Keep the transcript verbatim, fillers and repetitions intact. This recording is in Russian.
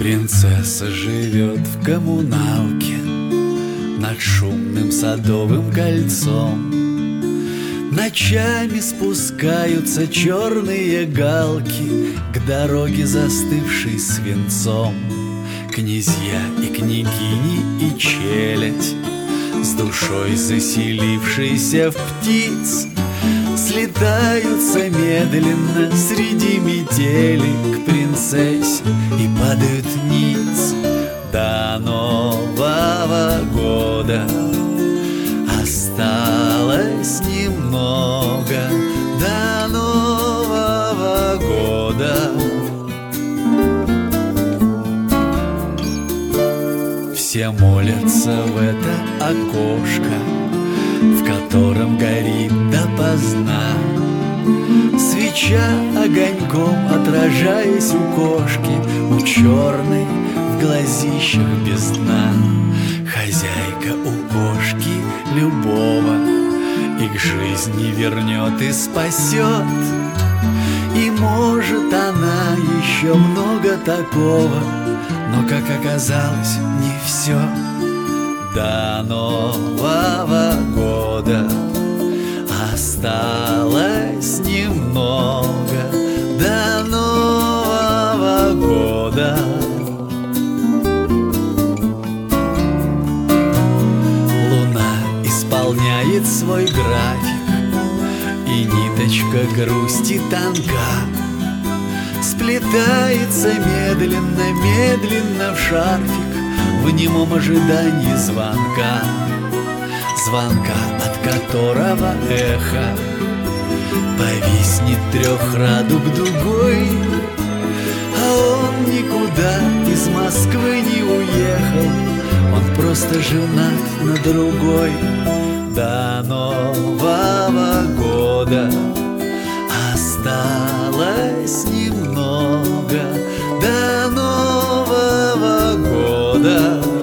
Принцесса живет в коммуналке над шумным садовым кольцом. Ночами спускаются черные галки к дороге, застывшей свинцом. Князья и княгини и челядь, с душой заселившейся в птиц, слетаются медленно среди метели к принцессе и падают ниц. До Нового года осталось немного, до Нового года. Все молятся в это окошко, в котором горит допоздна свеча, огоньком отражаясь у кошки, у черной в глазищах без дна. Хозяйка у кошки любого и к жизни вернет и спасет. И может она еще много такого, но, как оказалось, не все. До Нового года осталось немного, до Нового года. Луна исполняет свой график, и ниточка грусти тонка сплетается медленно, медленно в шарфик, в немом ожидании звонка, звонка, от которого эхо повиснет трехрадуг дугой. А он никуда из Москвы не уехал, он просто женат на другой. До Нового года осталось немного, до Нового года.